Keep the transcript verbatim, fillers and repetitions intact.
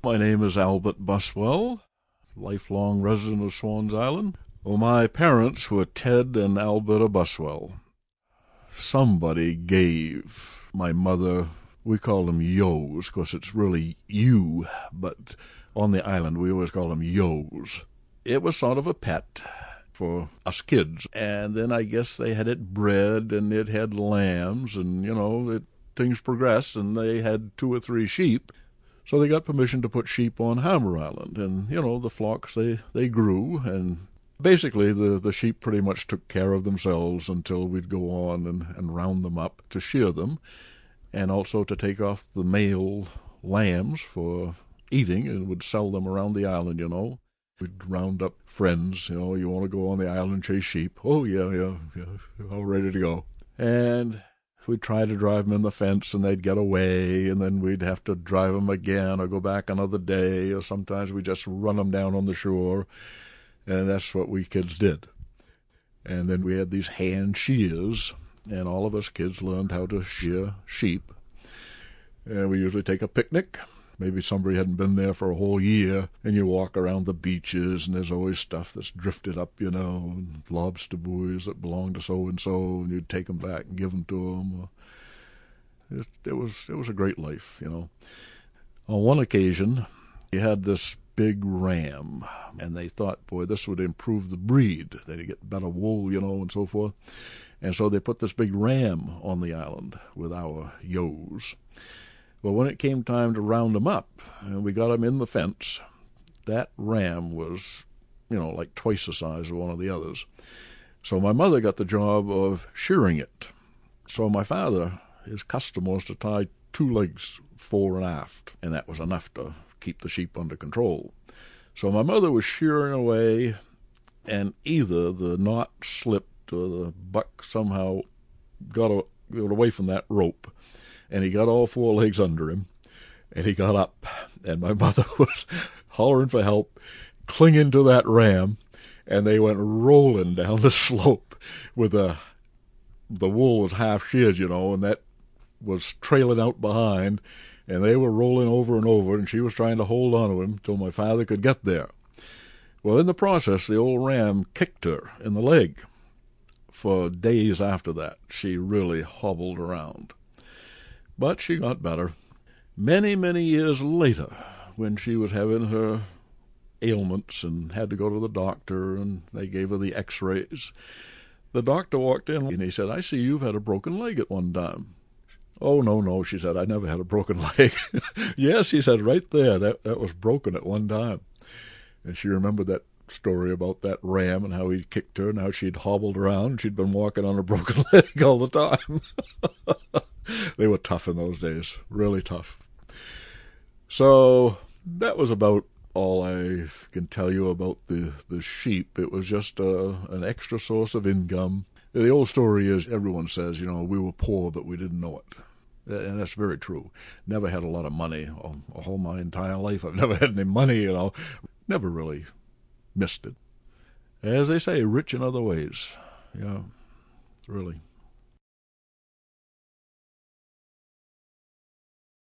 My name is Albert Buswell, lifelong resident of Swans Island. Well, my parents were Ted and Alberta Buswell. Somebody gave my mother, we call them Yos, because it's really you, but on the island we always call them Yos. It was sort of a pet for us kids, and then I guess they had it bred, and it had lambs, and, you know, it, things progressed, and they had two or three sheep. So they got permission to put sheep on Hammer Island, and, you know, the flocks, they, they grew, and basically the, the sheep pretty much took care of themselves until we'd go on and, and round them up to shear them, and also to take off the male lambs for eating, and would sell them around the island, you know. We'd round up friends, you know, you want to go on the island and chase sheep? Oh, yeah, yeah, yeah, all ready to go. And we'd try to drive them in the fence, and they'd get away, and then we'd have to drive them again or go back another day, or sometimes we'd just run them down on the shore, and that's what we kids did. And then we had these hand shears, and all of us kids learned how to shear sheep. And we usually take a picnic. Maybe somebody hadn't been there for a whole year, and you walk around the beaches, and there's always stuff that's drifted up, you know, and lobster buoys that belong to so-and-so, and you'd take them back and give them to them. It, it was it was a great life, you know. On one occasion, you had this big ram, and they thought, boy, this would improve the breed. They'd get better wool, you know, and so forth. And so they put this big ram on the island with our Yos. Well, when it came time to round them up, and we got them in the fence, that ram was, you know, like twice the size of one of the others. So my mother got the job of shearing it. So my father, his custom was to tie two legs fore and aft, and that was enough to keep the sheep under control. So my mother was shearing away, and either the knot slipped or the buck somehow got, a, got away from that rope, and he got all four legs under him, and he got up, and my mother was hollering for help, clinging to that ram, and they went rolling down the slope with the the wool was half sheared, you know, and that was trailing out behind, and they were rolling over and over, and she was trying to hold on to him till my father could get there. Well, in the process, the old ram kicked her in the leg. For days after that, she really hobbled around. But she got better. Many, many years later, when she was having her ailments and had to go to the doctor, and they gave her the x-rays, the doctor walked in, and he said, I see you've had a broken leg at one time. Oh, no, no, she said, I never had a broken leg. Yes, he said, right there, that, that was broken at one time. And she remembered that story about that ram and how he kicked her, and how she'd hobbled around, and she'd been walking on a broken leg all the time. They were tough in those days, really tough. So that was about all I can tell you about the, the sheep. It was just uh, an extra source of income. The old story is, everyone says, you know, we were poor, but we didn't know it. And that's very true. Never had a lot of money. All, all my entire life, I've never had any money, you know. Never really missed it. As they say, rich in other ways. Yeah, really.